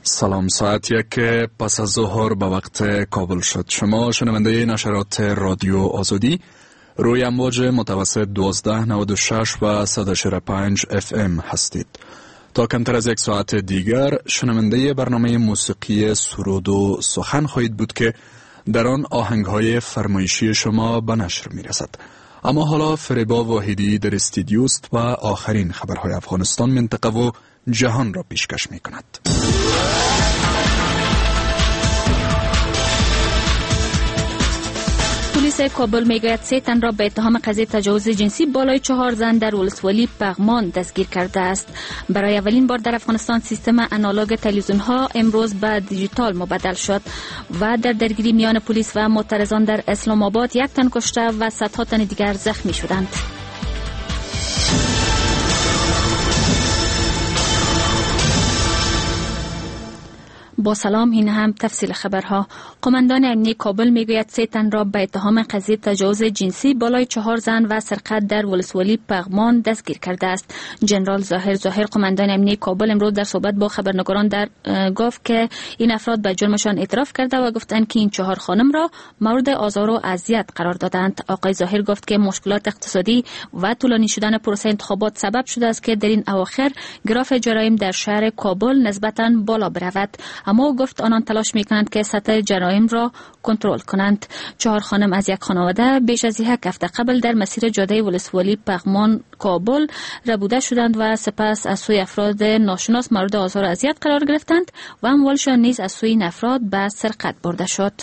سلام، ساعت 1 پس از ظهر به وقت کابل شد. شما شنونده نشرات رادیو آزادی روی امواج متوسط 1296 و 104.5 FM هستید. تا کمتر از یک ساعت دیگر شنونده برنامه موسیقی سرود و سخن خواهید بود که در آن آهنگ‌های فرمایشی شما به نشر می‌رسد. اما حالا فریبا واحدی در استودیو است و آخرین خبرهای افغانستان، منطقه و جهان را پیشکش می‌کند. پلیس کابل میگوید 3 تن را به اتهام قضیه تجاوز جنسی بالای 4 زن در ولسوالی پغمان دستگیر کرده است. برای اولین بار در افغانستان سیستم آنالوگ تلویزیون ها امروز به دیجیتال مبدل شد و در درگیری میان پلیس و معترضان در اسلام آباد 1 تن کشته و صدها تن دیگر زخمی شدند. با سلام، این هم تفصیل خبرها. قماندان امنیتی کابل میگوید 3 تن را به اتهام قضیه تجاوز جنسی بالای 4 زن و سرقت در ولسوالی پغمان دستگیر کرده است. جنرال ظاهر قماندان امنیتی کابل امروز در صحبت با خبرنگاران گفت که این افراد به جرمشان اعتراف کرده و گفتند که این 4 خانم را مورد آزار و اذیت قرار دادند. آقای ظاهر گفت که مشکلات اقتصادی و طولانی شدن پروسه انتخابات سبب شده است که در این اواخر گراف جرایم در شهر کابل نسبتاً بالا برود، اما گفت آنان تلاش میکنند که سطح جرایم را کنترل کنند. 4 خانم از یک خانواده بیش از 1 هفته قبل در مسیر جاده ولسوالی پغمان کابل ربوده شدند و سپس از سوی افراد ناشناس مورد آزار و اذیت قرار گرفتند و اموالشان نیز از سوی این افراد به سرقت برده شد.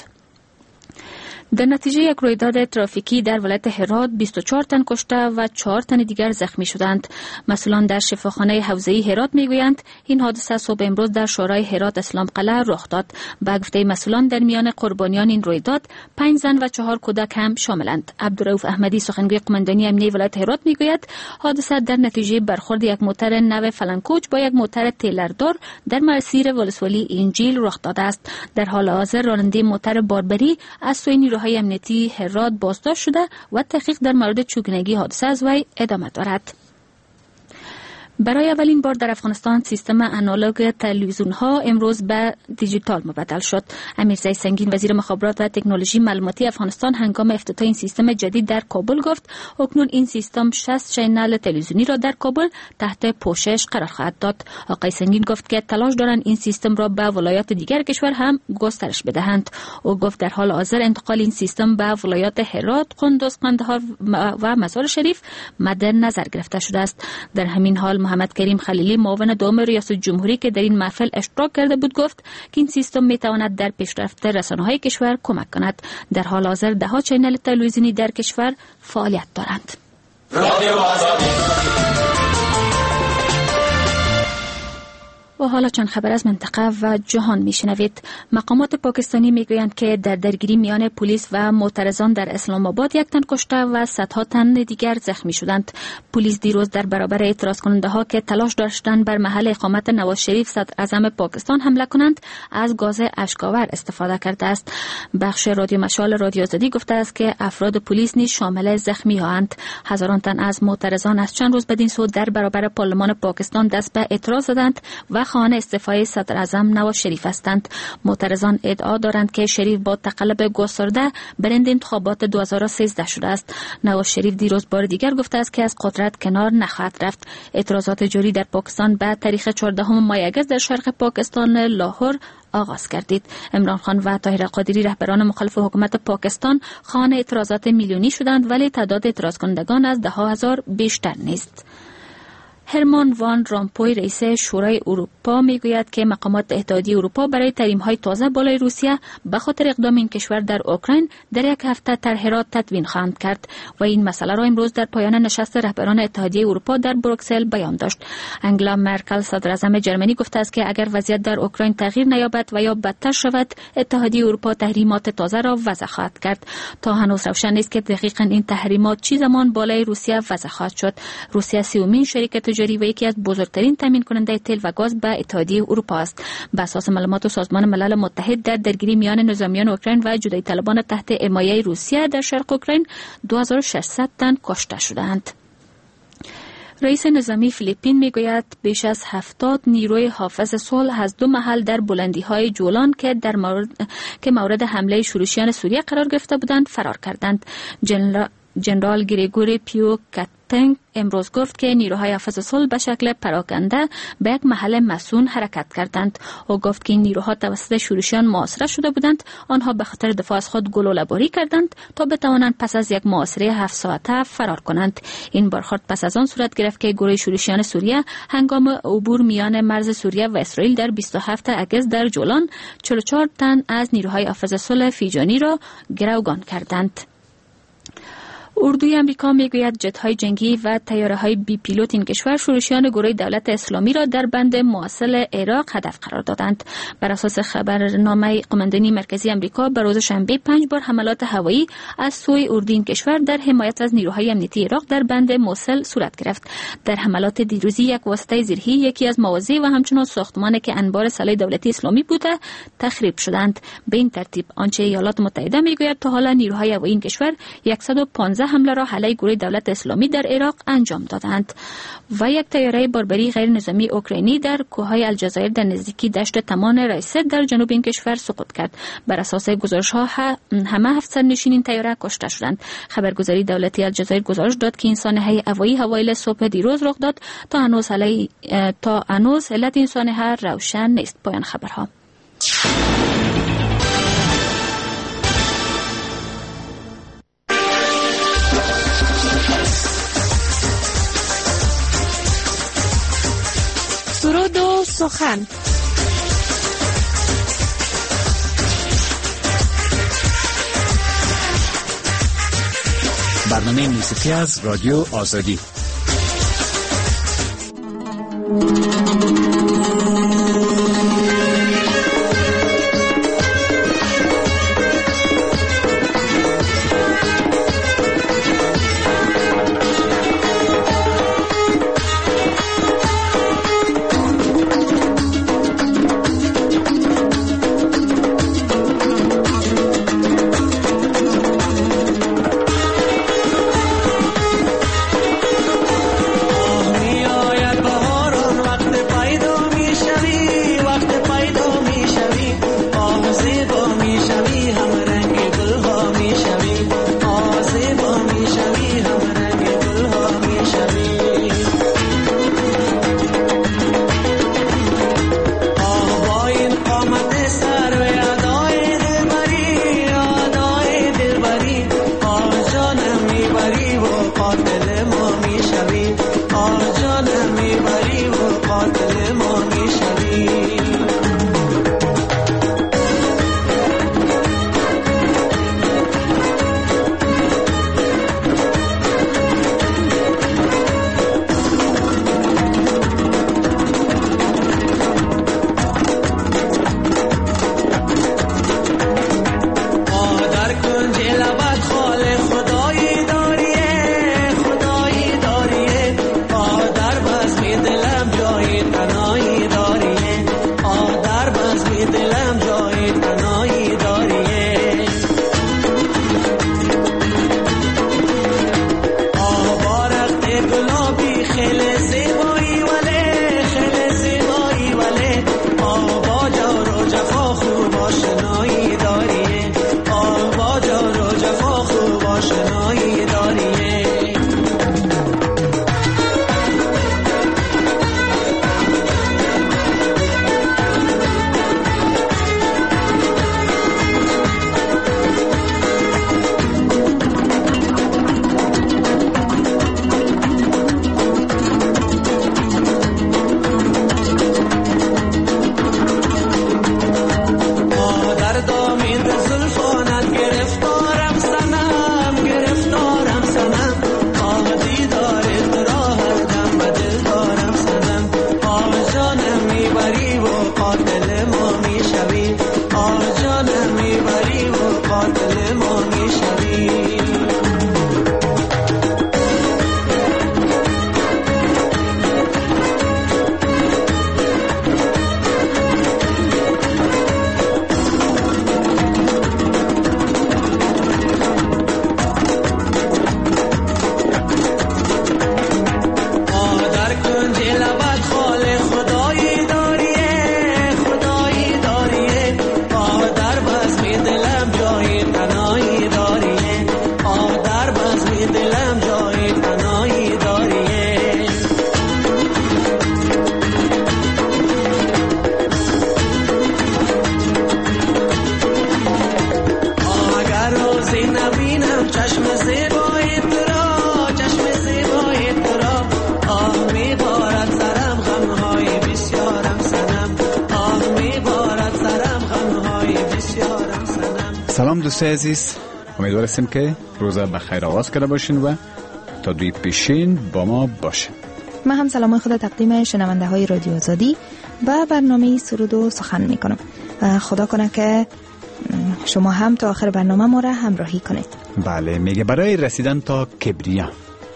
در نتیجه یک رویداد ترافیکی در ولایت هرات 24 تن کشته و 4 تن دیگر زخمی شدند. مسئولان در شفاخانه حوزه‌ای هرات میگویند این حادثه صبح امروز در شورای هرات اسلام قلعه رخ داد. به گفته مسئولان در میان قربانیان این رویداد 5 زن و 4 کودک هم شاملند. عبدالرؤوف احمدی سخنگوی قماندانی امنیتی ولایت هرات میگوید حادثه در نتیجه برخورد یک موتر نو فلنکوچ با یک موتر تیلردار در مسیر ولسوالی انجیل رخ داده است. در حال حاضر راننده موتر باربری از سوی های امنیتی هرات بازداشت شده و تحقیق در مورد چگونگی حادثه از وی ادامه دارد. برای اولین بار در افغانستان سیستم آنالوگ تلویزیون ها امروز به دیجیتال مبدل شد. امیرزی سنگین وزیر مخابرات و تکنولوژی معلوماتی افغانستان هنگام افتتاح این سیستم جدید در کابل گفت اکنون این سیستم 60 چینل تلویزیونی را در کابل تحت پوشش قرار خواهد داد. آقای سنگین گفت که تلاش دارند این سیستم را به ولایات دیگر کشور هم گسترش بدهند. او گفت در حال حاضر انتقال این سیستم به ولایات هرات، قندوز، قندهار و مزار شریف مد نظر گرفته شده است. در همین حال محمد کریم خلیلی معاون دوم ریاست جمهوری که در این محفل اشتراک کرده بود گفت که این سیستم میتواند در پیشرفت رسانه‌های کشور کمک کند. در حال حاضر 10 چینل تلویزیونی در کشور فعالیت دارند. و حالا چند خبر از منطقه و جهان میشنوید. مقامات پاکستانی میگویند که در درگیری میان پلیس و معترضان در اسلام آباد 1 تن کشته و صدها تن دیگر زخمی شدند. پلیس دیروز در برابر اعتراض کننده ها که تلاش داشتند بر محل اقامت نواز شریف صدر اعظم پاکستان حمله کنند از گاز اشک‌آور استفاده کرده است. بخش رادیو مشال رادیو آزادی گفته است که افراد پلیس نیز شامل زخمی هاند. هزاران تن از معترضان از چند روز بدین سو در برابر پارلمان پاکستان دست به اعتراض زدند و خواهان استعفای صدر اعظم نواز شریف هستند. معترضان ادعا دارند که شریف با تقلب گسترده برنده انتخابات 2013 شده است. نواز شریف دیروز بار دیگر گفته است که از قدرت کنار نخواهد رفت. اعتراضات جاری در پاکستان به تاریخ 14 ماه اگست در شرق پاکستان لاهور آغاز گردید. عمران خان و طاهر قادری رهبران مخالف حکومت پاکستان خواهان اعتراضات میلیونی شدند، ولی تعداد اعتراض کنندگان از 10,000 بیشتر نیست. هرمان وان رامپوی رئیس شورای اروپا میگوید که مقامات اتحادیه اروپا برای تحریم‌های تازه بالای روسیه به خاطر اقدام این کشور در اوکراین در 1 هفته طرح را تدوین خواهند کرد و این مسئله را امروز در پایان نشست رهبران اتحادیه اروپا در بروکسل بیان داشت. انگلا مرکل صدر اعظم جرمنی گفته است که اگر وضعیت در اوکراین تغییر نیابد و یا بدتر شود، اتحادیه اروپا تحریمات تازه را وضع خواهد کرد. تا هنوز روشن نیست که دقیقاً این تحریمات چه زمان بالای روسیه وضع خواهد شد. روسیه 30مین شریک تجاری و یکی از بزرگترین تامین کننده تیل و گاز به اتحادیه اروپا است. بر اساس معلومات سازمان ملل متحد در درگیری میان نظامیان اوکراین و جدایی طلبان تحت حمایه روسیه در شرق اوکراین 2600 تن کشته شدند. رئیس نظامی فیلیپین میگوید بیش از 70 نیروی حافظ صلح از 2 محل در بلندی‌های جولان که مورد حمله شورشیان سوریه قرار گرفته بودند فرار کردند. جنرال گریگوری پیو کاتنگ امروز گفت که نیروهای حافظ صلح به شکل پراکنده به یک محل مسون حرکت کردند. او گفت که این نیروها توسط شورشیان محاصره شده بودند. آنها به خاطر دفاع از خود گلوله‌باری کردند تا بتوانند پس از یک محاصره 7 ساعته فرار کنند. این برخورد پس از آن صورت گرفت که گروه شورشیان سوریه هنگام عبور میان مرز سوریه و اسرائیل در 27 اگست در جولان 44 تن از نیروهای حافظ صلح فیجانی را گروگان کردند. اردوی امریکا میگوید جت‌های جنگی و طیاره‌های بی پیلوت این کشور شورشیان گروه دولت اسلامی را در بند مواصل عراق هدف قرار دادند. بر اساس خبرنامه قماندانی مرکزی امریکا بر روز شنبه 5 بار حملات هوایی از سوی اردوی این کشور در حمایت از نیروهای امنیتی عراق در بند موصل صورت گرفت. در حملات دیروزی یک واسطه زیرهی، یکی از مواضع و همچنین ساختمانی که انبار سلاح دولتی اسلامی بوده تخریب شدند. به این ترتیب آنچه ایالات متحده میگوید تا حالا نیروهای هوایی این کشور 115 حمله را علیه گروه دولت اسلامی در عراق انجام دادند. و یک طیاره باربری غیر نظامی اوکراینی در کوههای الجزایر در نزدیکی دشت تمان رایسه در جنوب این کشور سقوط کرد. بر اساس گزارش‌ها همه 7 سرنشین این طیاره کشته شدند. خبرگزاری دولتی الجزایر گزارش داد که این سانحه هوایی حوالی صبح دیروز رخ داد. تا هنوز علت این سانحه روشن نیست. پایان خبرها. سرود و سخن. برنامه موسیقی از رادیو آزادی. سلام دوستای عزیز، امیدوار هستیم که روز بخیر آغاز کرده باشین و تا دوی پیشین با ما باشین. من هم سلام خود تقدیم شنونده های رادیو آزادی و برنامه سرود و سخن می کنم. خدا کنه که شما هم تا آخر برنامه ما را همراهی کنید. بله، میگه برای رسیدن تا کبریا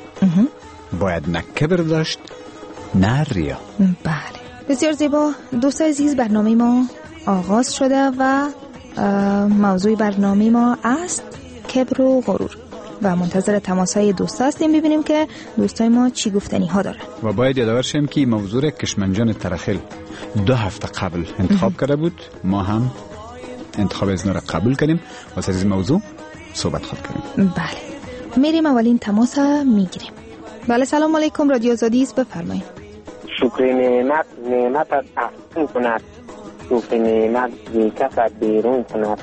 باید نه کبر داشت نه ریا. بله، بسیار زیبا. دوستای عزیز، برنامه ما آغاز شده و موضوع برنامه ما است کبر و غرور و منتظر تماسهای دوستا هستیم ببینیم که دوستای ما چی گفتنی ها دارن. و باید یادآور شیم که موضوع کشمنجان ترخیل 2 هفته قبل انتخاب کرده بود. ما هم انتخاب از نو را قبول کردیم و سر این موضوع صحبت خود کردیم. بله، میریم اولین تماس میگیریم. بله، سلام علیکم، رادیو آزادی است، بفرمایید. شکر نعمت افزون کند، شکر نعمت بی کفت بیرون کند.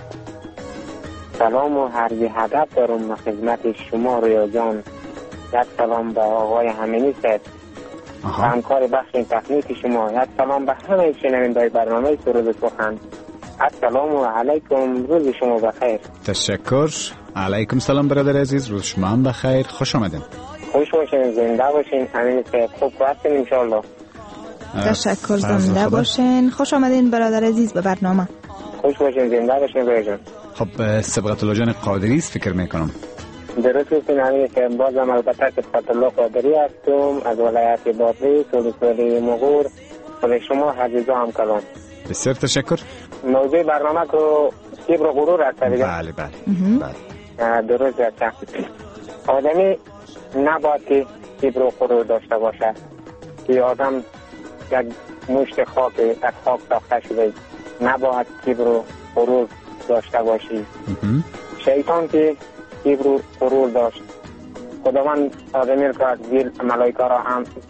سلام و هر یه هدف دارم خدمت شما رویا جان. یک سلام به آقای همینی سید همکار بخش تکنیک شما. یک سلام به همه شنوندگان برنامه سرود سخن. السلام علیکم، روز شما بخیر. تشکر. علیکم سلام برادر عزیز، روز شما هم بخیر. خوش آمدین. خوش باشین، زنده باشین. همین سید خوب هستین ان شاء الله. تشکر، زنده باشین. خوش آمدین برادر عزیز به برنامه. خوش باشین، زنده باشین برادر. خب صبغت الله جان قادری است فکر میکنم. درست است. همین که بازم البته که صبغت الله قادری هستم از ولایت بادغیس ولسوالی مغور. خود شما عزیزا هم کلام. بسیار تشکر. موضوع برنامه که کبر و غرور است دیگه. بله بله. درست است. آدمی نباید که کبر و غرور داشته باشه. که آدم یک مشت خاک از خاک ساخته شده. نباید کبر و غرور داشته باشی. شیطان که کبر و غرور داشت، خداوند آدمی را از دل ملائکه را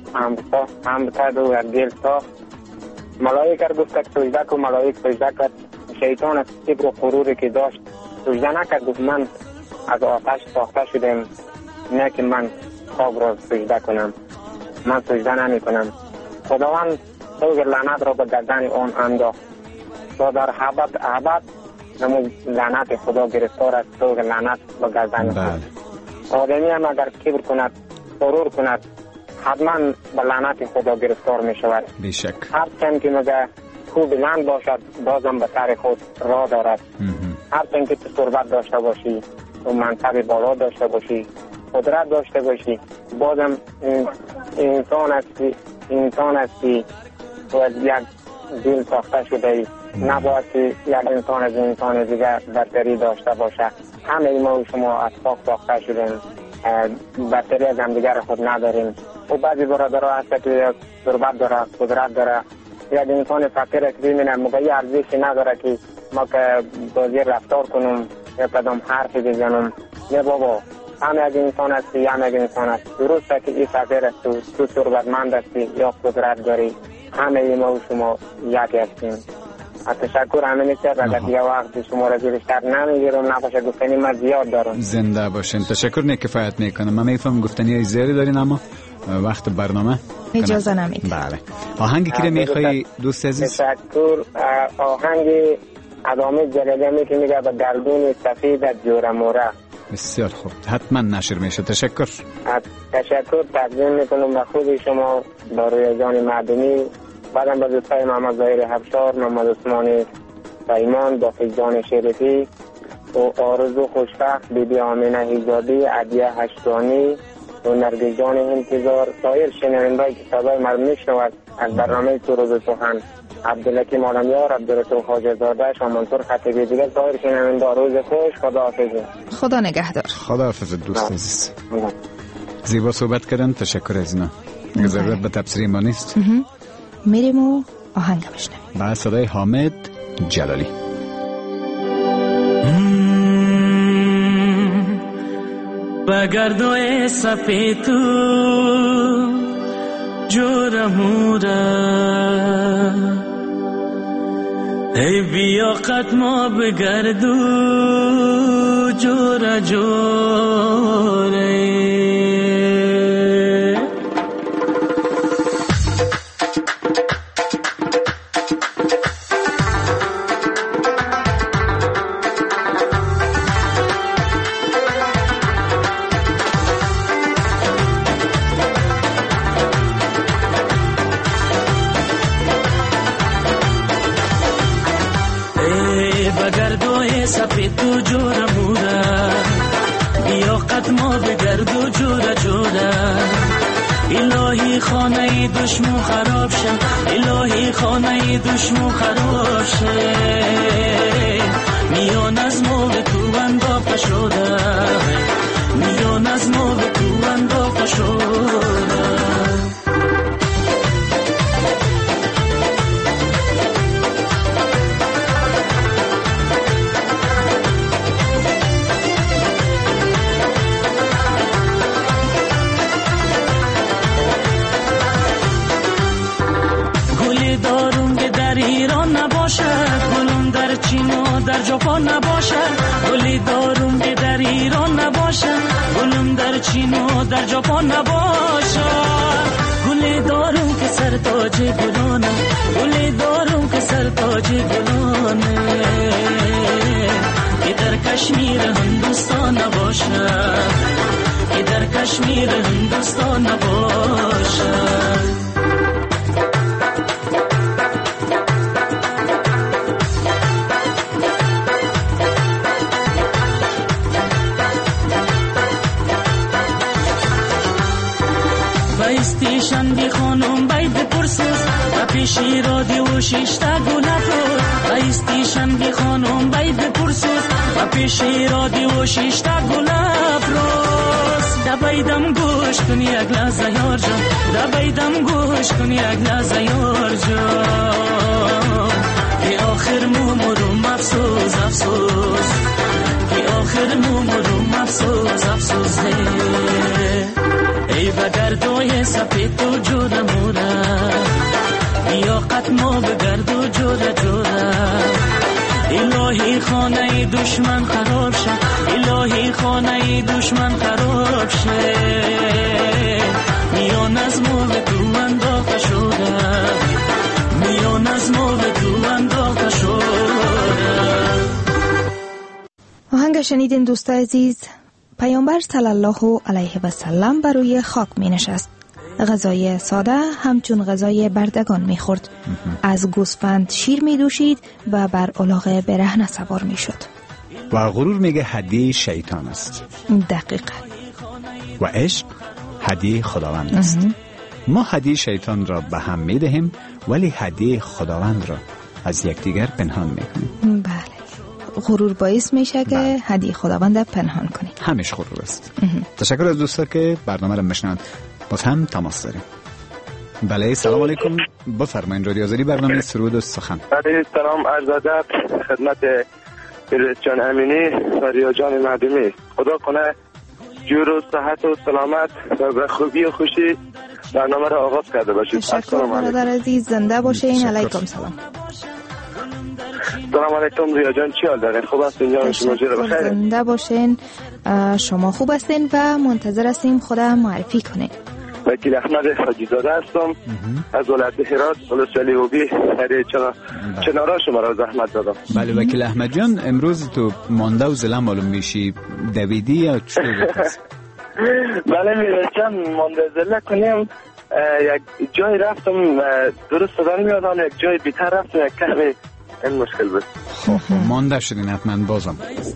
هم کرد و از دل ساخت. ملائکه را گفت که سجده کن، ملائکه سجده کرد. شیطان از کبر و غروری که داشت سجده نکرد، گفت من از آتش ساخته شدم، نه که من خاک را سجده کنم، من سجده نمی کنم. خداوند سوگ لعنت را به گردن آن انداخت تا در ابد نمو لعنت خدا گرفتار است. سوگ لعنت به گردن خود. آدمی هم اگر کبر کند، غرور کند، حتما به لعنت خدا گرفتار می شود. بیشک. هرچند که مگه خوب بلند باشد بازم به سر خود راه دارد. هرچند که تو ثروت داشته باشی و منصب بالا داشته باشی، قدرت داشته باشی، بازم انسان هستی و از یک دل ساخته شده ای. نباید که یک انسان از انسان دیگر برتری داشته باشه. همه ما و شما از خاک ساخته شدیم، برتری از هم دیگر خود نداریم. و بعضی برادرها هست که ثروت داره، قدرت داره، یک انسان فقیر که ببینه مگه ارزشی نداره که ما که بازی رفتار کنم یا کدام حرف بزنم. نه بابا، همه یک انسان هستی، همه یک انسان هست. درسته که این فقیر است و تو ثروتمند هستی یا قدرت داری، همه ما و شما یک هستیم. تشکر. همین است. اگر دیگه وقت شما را بیشتر نمیگیرم، نباشه گفتنی من زیاد دارم. زنده باشین. تشکر. نه کفایت میکنم. من میفهم گفتنی های زیادی دارین اما وقت برنامه اجازه نمیده. بله. آهنگی که میخوای دوست عزیز؟ تشکر. آهنگ ادامه جلده که میگه به گردون سفید از جوره موره. بسیار خوب، حتما نشر میشه. تشکر. تشکر تقدیم میکنم به خود شما، با روی جان معدنی، بعدم به دوستای محمد ظاهر حبشار، محمد عثمان سایمان، با فیضان شریفی و آرزو خوشبخت، بیبی آمینه حجابی، عدیه هشتانی و نرگس جان انتظار، سایر شنونده‌ای که صدای مردم میشنود از برنامه سرود سخن، عبدالحکیم عالمیار، عبدالرسول خواجه زاده، شاه منصور خطیبی، دیگر سایر شنونده، روز خوش. خداحافظ. خدا نگهدار. خداحافظ دوست عزیز. زیبا صحبت کردن. تشکر از اینا. اگه ضرورت به تبصره ما نیست میریم و آهنگ بشنویم. با صدای حامد جلالی. بگردوی سفید تو جور مورا، ای بیا قدما بگردو جور جوره. سفید و جوره موره بیا قدما بگرد و جوره جوره الهی خانه دشمن خراب شه الهی خانه دشمن خراب شه میان از ما به تو انداخته شده میان از ما به تو انداخته شده ایران نباشد گلم در چین و در ژاپن نباشد گلی دارم که در ایران نباشد گلم در چین و در ژاپن نباشد گلی دارم که سر تاج گلانه گلی دارم که سر تاج گلانه که در کشمیر هندوستان نباشد که در کشمیر هندوستان نباشد استیشن بی خانم باید بپرسوز و پیشی رادیو شیشتا گونه فروز و استیشن بی خانم باید بپرسوز و پیشی رادیو شیشتا گونه فروز دبایدم گوش کنی یک لحظه یار جان دبایدم گوش کنی یک لحظه یار جان که آخر مومروم افسوس افسوس که آخر مومروم افسوس افسوس ای بگردوی سفید و جوره موره بیا قدما بگرد و جوره جوره الهی خانه دشمن خراب شه الهی خانه دشمن خراب شه میان از ما به تو انداخته شده میان از ما به تو انداخته شده. آهنگ شنیدین دوستای عزیز. پیامبر صلی الله علیه و سلم بر روی خاک می نشست. غذای ساده همچون غذای بردگان می خورد. از گوسفند شیر می دوشید و بر الاغ برهنه سوار می شد. و غرور میگه هدیه شیطان است. دقیقاً. و عشق هدیه خداوند است. ما هدیه شیطان را به هم می دهیم ولی هدیه خداوند را از یکدیگر پنهان می کنیم. بله. غرور باعث میشه که هدیه خداوند پنهان کنی. همش غرور است. تشکر از دوستا که برنامه را میشنوند. باز هم تماس داریم. بله سلام علیکم. بفرمایید رادیو آزادی برنامه سرود و سخن. بله سلام عرض ادب خدمت رئیس جان امینی و ریا جان مردمی. خدا کنه جور و صحت و سلامت و به خوبی و خوشی برنامه را آغاز کرده باشید. تشکر برادر عزیز. زنده باشین. علیکم سلام. سلام علیکم ریا جان چی حال دارین؟ خوب هستین؟ جان شما جور بخیر؟ زنده باشین. شما خوب هستین و منتظر هستیم خدا معرفی کنین. وکیل احمد حاجیزاده هستم از ولایت هرات ولسوالی اوبی چنارا شما را زحمت دادم. بله وکیل احمد جان امروز تو مانده و زله معلوم میشی دویدی یا چطور است؟ بله میرسم مانده زله کنیم یک جای رفتم درست صدا نمیادم یک جای بیتر رفتم یک کمی این مشکل بود. خب مانده شدین حتما بازم.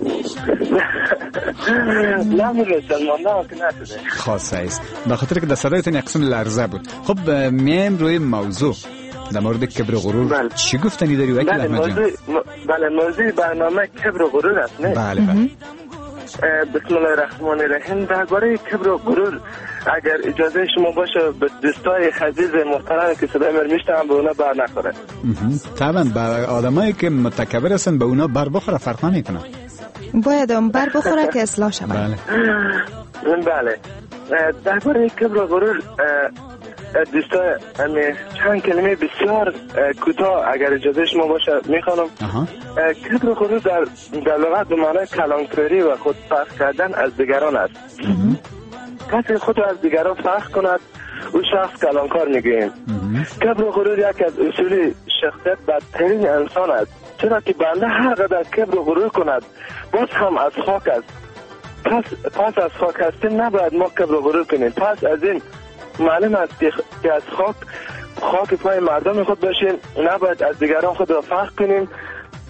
نه میرسم مانده هم که نشده خاصه است به خاطر که در صدایتون یک قسم لرزه بود. خب میایم روی موضوع در مورد کبر و غرور. چی گفتنی داری وکیل احمد جان؟ بله موضوع برنامه کبر و غرور است نه؟ بله بله. بسم الله الرحمن الرحیم. درباره کبر و غرور اگر اجازه شما باشه به دوستای عزیز محترم که صدای من میشنون به اونا بر نخوره. طبعا به آدمایی که متکبر هستن به اونا بر بخوره فرق نمیکنه. باید اون بر بخوره که اصلاح شود. بله. بله. درباره کبر و غرور دوستا چند کلمه بسیار کوتاه اگر اجازه شما باشه میخوانم. کبر و غرور در لغت به معنای کلانکاری و خود فرق کردن از دیگران است. کسی خود از دیگران فرق کند او شخص کلانکار میگوییم. کبر و غرور یک از اصول شخصیت بدترین انسان است، چرا که بنده هر قدر کبر و غرور کند باز هم از خاک است. پس از خاک هستیم نباید ما کبر و غرور کنیم. پس از این معلوم است که از خاک پای مردم خود باشیم، نباید از دیگران خود را فرق کنیم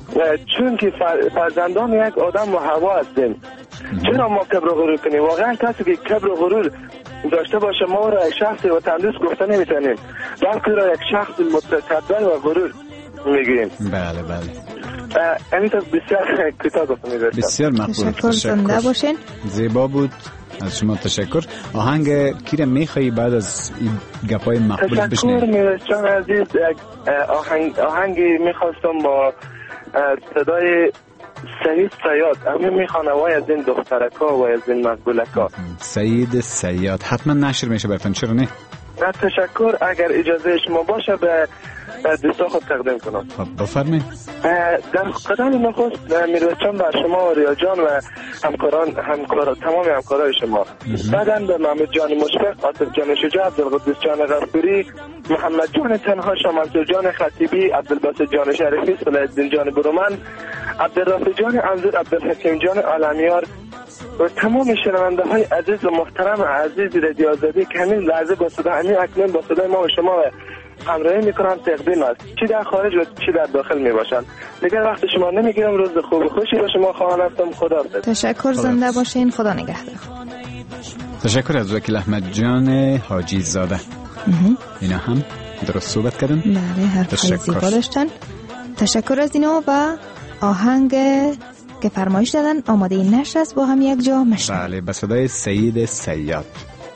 چون که فرزندان یک آدم و هوا هستیم. چرا ما کبر و غرور کنیم؟ واقعا کسی که کبر و غرور داشته باشه ما را یک شخص و تندرست گفته نمیتونیم، بلکه را یک شخص متکبر و غرور میگیم. بله بله. همین تا بسیار کوتاه گفتم. بسیار مقبول. تشکر. زنده باشین. زیبا بود. از شما تشکر. آهنگ کی میخوایی بعد از این گپای مقبول بشنویم؟ تشکر میرسان عزیز. یک آهنگی میخواستم با صدای سعید سیاد. همین میخوانه وای از این دخترکا و از این مقبولکا. سعید سیاد حتما نشر میشه براتون، چرا نه؟ تشکر. اگر اجازه شما باشه به دوستا خود تقدیم کنم. خب بفرمایید. در قدم نخست میرسم بر شما و ریا جان و تمام همکارای شما. بعداً به محمد جان مشفق، عاطف جان شجاع، عبدالقدوس جان غفوری، محمد جان تنها، منصور جان خطیبی، عبدالباسط جان شریفی، صلاح الدین جان برومند، عبدالرافع جان انظور، عبدالحکیم جان عالمیار و تمام شنونده های عزیز و محترم عزیز رادیو آزادی که همین لحظه با صدا همین اکنون با صدای ما و شما همراهی میکنم تقدیم است، چی در خارج و چی در داخل میباشند. دیگر وقت شما نمیگیرم. روز خوب و خوشی با شما خواهان هستم. خدا حافظ. تشکر. زنده باشین. خدا نگهدار. تشکر از وکیل احمد جان حاجی زاده. اینا هم درست صحبت کردن. بله حرفای زیبا داشتن. تشکر از اینا و آهنگ که فرمایش دادن آماده این نشر است با هم یک جا مشنویم. بله به صدای سعید سیاد.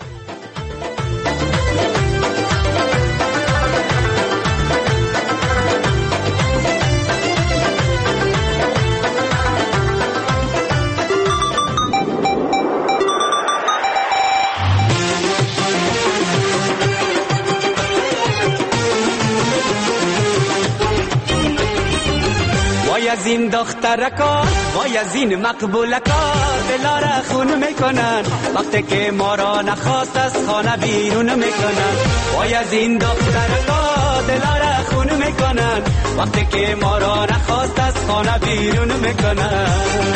از این دخترکا وای از این مقبولکا دلاره خون میکنن وقتی که ما را نخواست از خانه بیرون میکنن. وای از این دخترکا دلاره خون میکنن وقتی که ما را نخواست از خانه بیرون میکنن.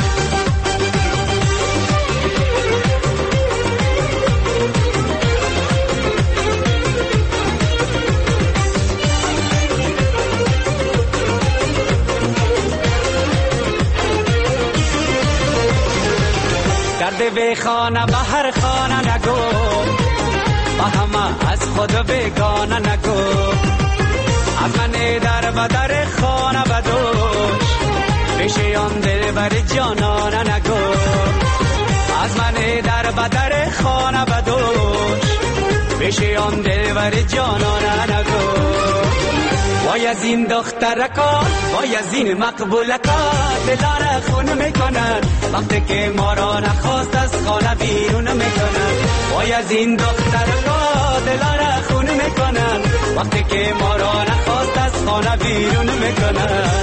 به خانه به هر خانه نگو، با همه از خود بگانه نگو. از من در بدر خانه بدوش پیش آن دل بر جانانه نگو. از من در بدر خانه بدوش پیش آن دل بر جانانه نگو. وای از این دخترکا وای از این مقبولکا دلاره خون میکنن وقتی که ما را نخواست از خانه بیرون میکنن. وای از این دخترکا دلاره خون میکنن وقتی که ما را نخواست از خانه بیرون میکنن.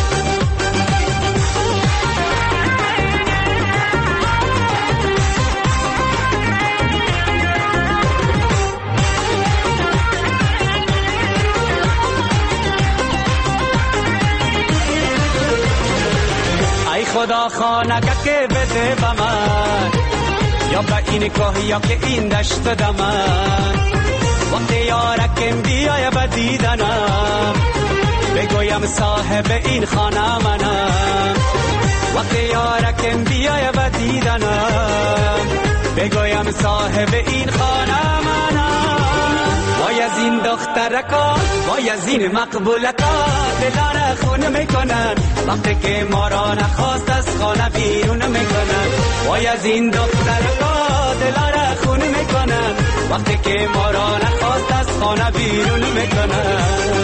خدا خانه که بده به من یا به این کوه یا که این دشت دمن. وقتی یارکم بیای به دیدنم بگویم صاحب این خانه منم. وقتی یارکم بیای به دیدنم بگویم صاحب این خانه منم. وای از این دخترکا وای از این مقبولکا دلاره خون میکنن وقتی که ما را نخواست از خانه بیرون میکنن. وای از این دخترکا دلاره خون میکنن وقتی که ما را نخواست از خانه بیرون میکنن.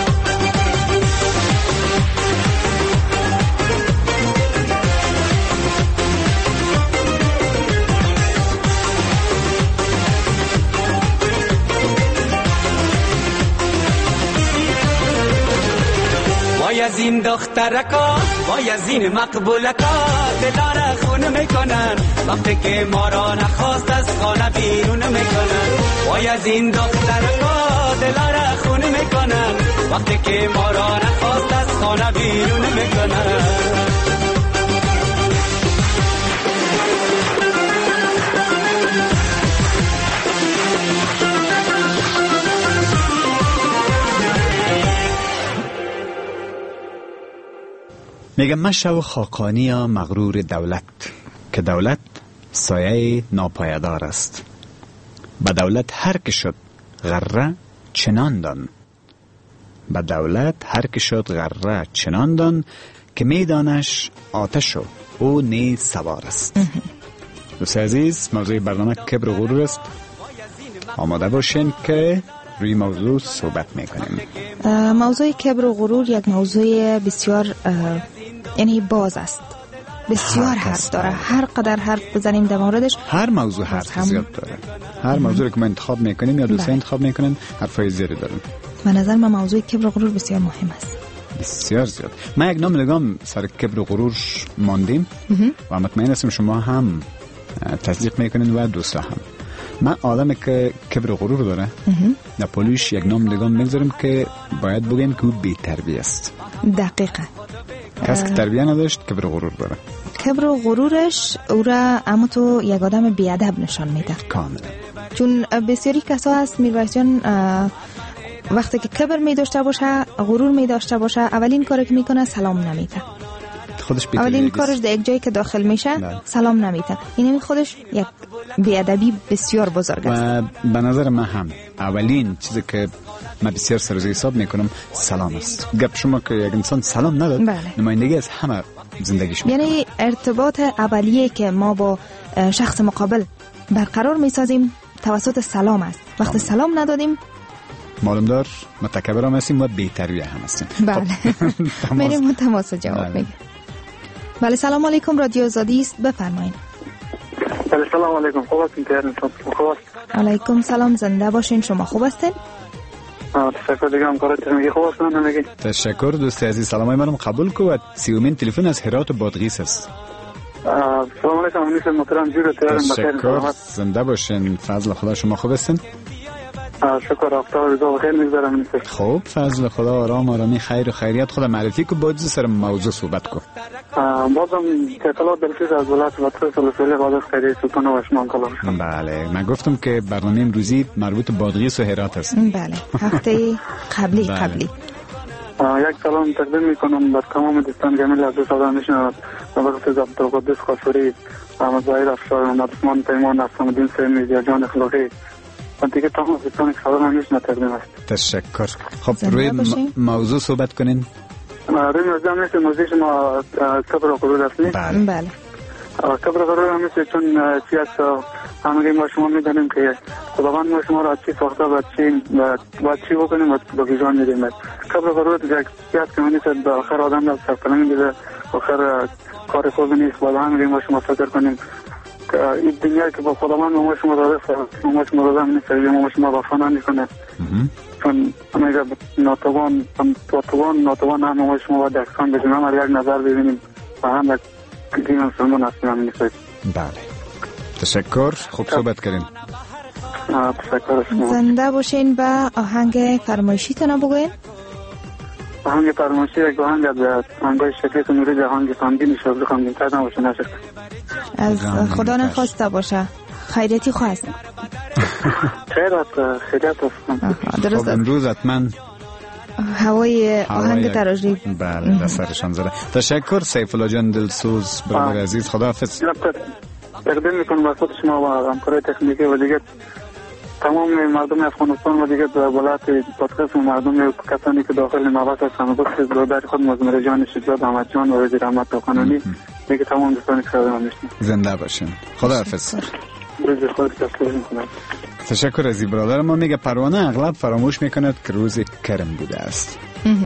وای از این دخترکا وای از این مقبولکا دلاره خون میکنن وقتی که ما را نخواست از خانه بیرون میکنن. وای از این دخترکا دلاره خون میکنن وقتی که ما را نخواست از خانه بیرون میکنن. میگه مشو خاقانی یا مغرور دولت، که دولت سایه ناپایدار است. به دولت هر که شد غره چنان دان، به دولت هر که شد غره چنان دان، که میدانش آتش و او نیز سوار است. دوست عزیز، موضوع برنامه کبر و غرور است. آماده باشین که روی موضوع صحبت میکنیم. موضوع کبر و غرور یک موضوع بسیار یعنی باز است، بسیار حرف داره. هر قدر حرف بزنیم در موردش، هر موضوع حرف زیاد داره. هر موضوعی که ما انتخاب میکنیم یا دوستان انتخاب میکنن حرفای زیادی دارن. به نظر من موضوع کبر و غرور بسیار مهم است، بسیار زیاد. ما یک نام سر کبر و غرور ماندیم و مطمئن هستم شما هم تصدیق میکنین و دوستا هم. من آدمی که کبر و غرور داره در پولیش یک نام میگذارم که باید بگیم که او بی تربیه است. دقیقه. کسی که تربیه نداشت کبر و غرور داره. کبر و غرورش او را اما تو یک آدم بی ادب نشان میده. کاملا. چون بسیاری کسا هست میرویس جان وقتی که کبر می داشته باشه، غرور می داشته باشه، اولین کاری که میکنه سلام نمیده. خودش اولین کارش در یک جایی که داخل میشه سلام نمیده. این خودش یک بیادبی بسیار بزرگ است. و به نظر من هم اولین چیزی که من بسیار سرزی حساب میکنم سلام است. گپ شما که یک انسان سلام نداد نمایندگی از همه زندگیش میکنه. یعنی ارتباط اولیه که ما با شخص مقابل برقرار میسازیم توسط سلام است. وقتی سلام ندادیم معلوم دار متکبر هم هستیم و بی‌تربیه هم هستیم. بله. میریم تماس جواب میگیم. بله سلام علیکم، رادیو آزادی است، بفرمایید. بله سلام علیکم، خوب هستین؟ خوب. علیکم سلام، زنده باشین. شما خوب هستین؟ تشکر دیگه همکارت میگی خوب هستن میگی. تشکر دوست عزیز، سلامای منم قبول کو و 30مین تلفن از هرات و بادغیس است. سلام علیکم نیست محترم جوری تیار تشکر، زنده باشین. فضل خدا، شما خوب هستین؟ شکر، افتار روزا بخیر میگذارم نیست. خوب، فضل خدا، آرامی، خیر و خیریت. خدا معرفی کو، باید سر موضوع صحبت کو. بازم اطلاعات دلخیز از ولایت بطرس ولسوالی قادر خیریه سلطان و شما کلام. بله، من گفتم که برنامه امروزی مربوط بادغیس و هرات است. بله، هفته قبلی. یک سلام تقدیم میکنم بر تمام دوستان جمیل عزیز آدمشون و وقت عبدالقدس خاشوری، احمد ظاهر افشار، محمد عثمان پیمان، حسن‌الدین سیمی، جان اخلاقی و دیگه تمام دوستان که خبر همیشه تقدیم است. تشکر. خب روی موضوع صحبت کنین. روی موضوع همیشه موضوع شما کبر و غرور است. بله. کبر و غرور همیشه چون چی است همه ما شما میدانیم که خداوند ما شما را چی ساخته و چی بکنیم و به جان میدیم. کبر و غرور یک چیز که نیست، به آخر آدم را سرپناه میده، آخر کار خوب نیست. باید همه ما شما فکر کنیم که این دنیا که با خداوند ما شما را رسه، ما شما را نیست، ما شما وفا نمیکنه. چون همه ناتوان هم ما شما باید اکسان بشیم، هم یک نظر ببینیم و هم یک دین مسلمان هستیم هم نیست. بله، تشکر، خوب صحبت کردین. تشکر شما. زنده باشین و آهنگ فرمایشی تنو بگوین. آهنگ فرمایشی یک آهنگ از آهنگای شکلیت نوری جهانگی خاندین شبری خاندین تر نباشه نشد. از خدا نخواسته باشه. خیریتی خواست. خیریت هستم. درست. امروز حتما هوای آهنگ تراژی. بله، دسترشان زده. تشکر سیف الله جان دلسوز برادر عزیز، خداحافظ. تقدیم میکنم به خود شما و همکارای تکنیکی و دیگه تمام مردم افغانستان و دیگه ولایت بادغیس و مردم کسانی که داخل نوبت هستند و بخصوص برادر خود مزمر جان شجاع احمد جان و وزیر احمد توخانانی دیگه تمام دوستانی که صدا میشنن زنده باشین. خداحافظ. روز خود تشکر میکنم. تشکر از برادر ما. میگه پروانه اغلب فراموش میکند که روز کرم بوده است.